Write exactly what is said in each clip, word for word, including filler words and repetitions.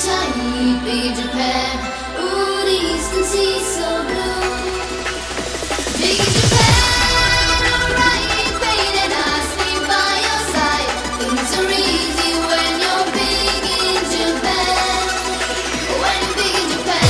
tiny, big Japan. Ooh, the eastern sea so blue. Big Japan, alright, baby, and I sleep by your side. Things are easy when you're big in Japan. When you're big in Japan.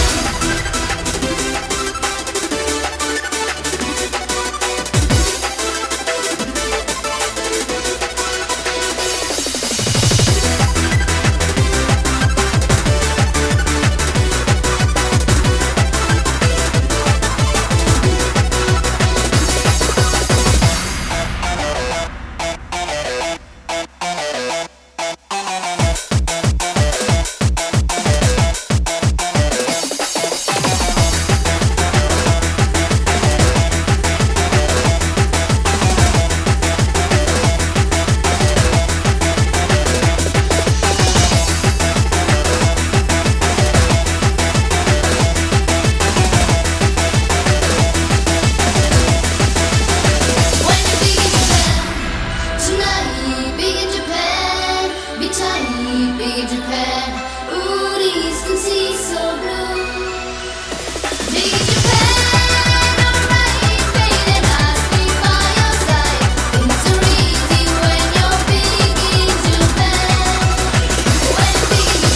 Big Japan, ooh, the eastern sea so blue. Big Japan, alright, baby, and I sleep by your side. Things are easy when you're big in Japan. When you're big in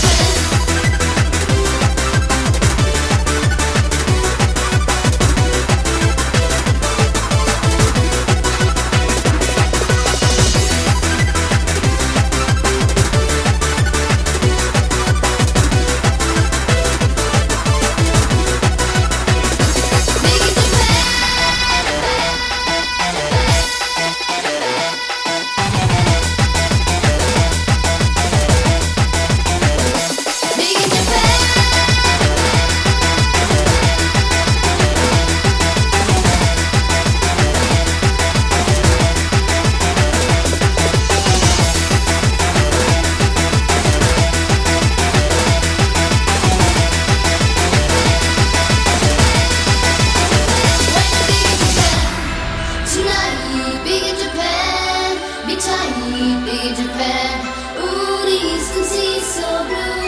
Japan, ooh, the eastern sea so blue.